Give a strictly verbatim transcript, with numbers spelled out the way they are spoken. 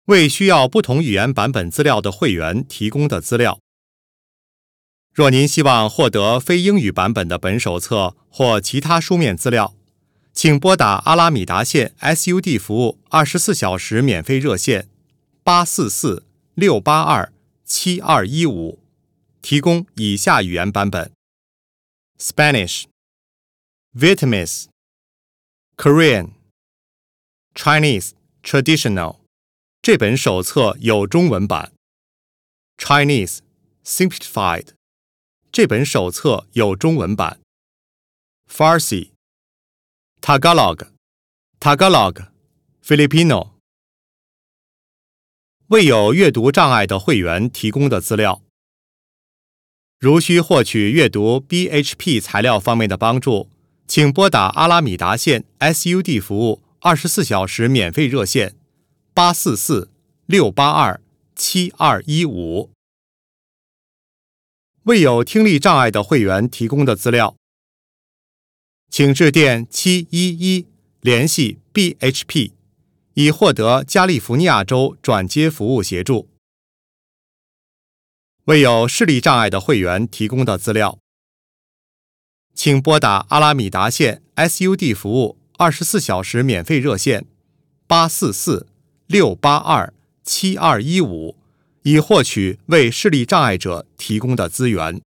为需要不同语言版本资料的会员提供的资料。若您希望获得非英语版本的本手册或其他书面资料，请拨打阿拉米达县 S U D 服务二十四小时免费热线八四四六八二七二一五，提供以下语言版本 ：Spanish、Vietnamese、Korean、Chinese Traditional。这本手册有中文版 Chinese Simplified。这本手册有中文版 Farsi、Tagalog、Tagalog、Filipino。为有阅读障碍的会员提供的资料。如需获取阅读 B H P 材料方面的帮助，请拨打阿拉米达县 S U D 服务二十四小时免费热线八四四六八二七二一五。为有听力障碍的会员提供的资料，请致电七一一联系 B H P， 以获得加利福尼亚州转接服务协助。为有视力障碍的会员提供的资料，请拨打阿拉米达县 S U D 服务二十四小时免费热线八四四六八二七二一五，以获取为视力障碍者提供的资源。